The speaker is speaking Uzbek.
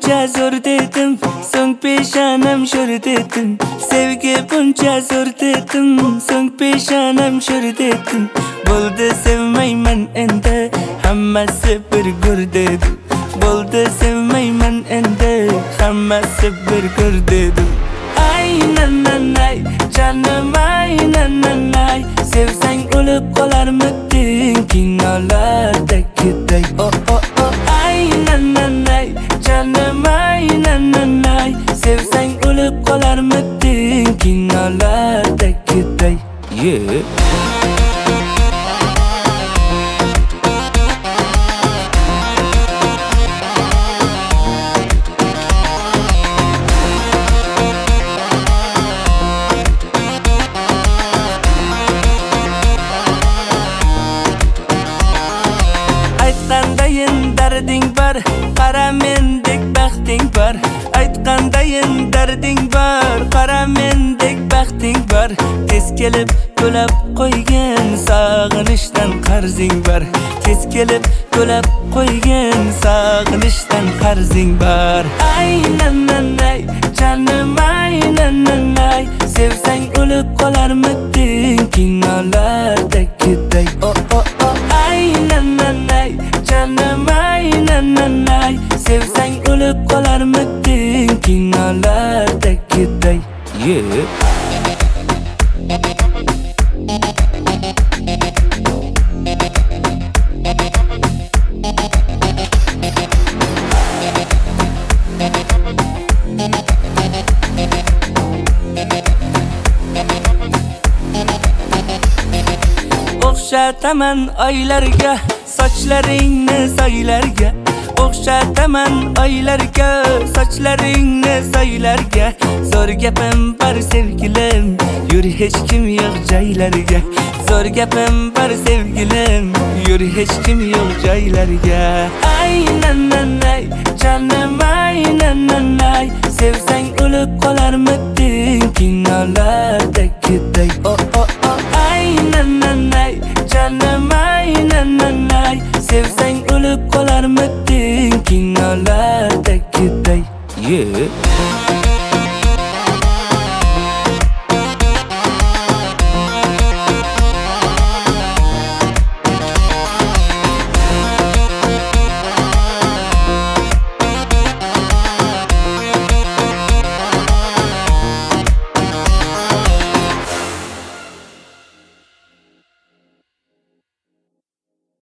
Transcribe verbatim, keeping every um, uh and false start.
buncha zo'r dedim, so'ng peshonam sho'r dedim. Sevgi buncha zo'r dedim, so'ng peshonam sho'r dedim. Bo'ldi sevmayman endi, hammasi bir go'r dedim. Bo'ldi sevmayman endi, hammasi bir go'r dedim. Ay nananay, canım ay nananay, sevsang o'lib qolarmiding kinolardagidek. Oh oh oh, ay nananay, canım ay nananay, sevsang o'lib qolarmiding kinolardagidek. Yeah. Aytqandayin darding bor, qara mendek baxting bor. Aytqandayin darding bor, qara mendek baxting bor. Tez kelib to'lab qo'ygan sog'inishdan qarzing bor. Tez kelib to'lab qo'ygan sog'inishdan qarzing bor. Ay nananay, canım ay nananay, sevsang o'lib qolarmiding kinolardagidek. Oh oh oh, ay nananay, canım ay nananay, sevsang o'lib qolarmiding kinolardagidek. Yeah. O'xshataman oylarga, sochlaringni soylarga. O'xshataman oylarga, sochlaringni soylarga. Zo'r gapim bor sevgilim, yur hech kim yo'q joylarga. Zo'r gapim bor sevgilim, yur hech kim yo'q joylarga. Ay nananay, canım ay nananay, sevsang o'lib qolarmiding kinolardagidek. Oh oh oh, ay nananay, canım ay nananay, sevsang o'lib qolarmiding kinolardagidek. Yeah.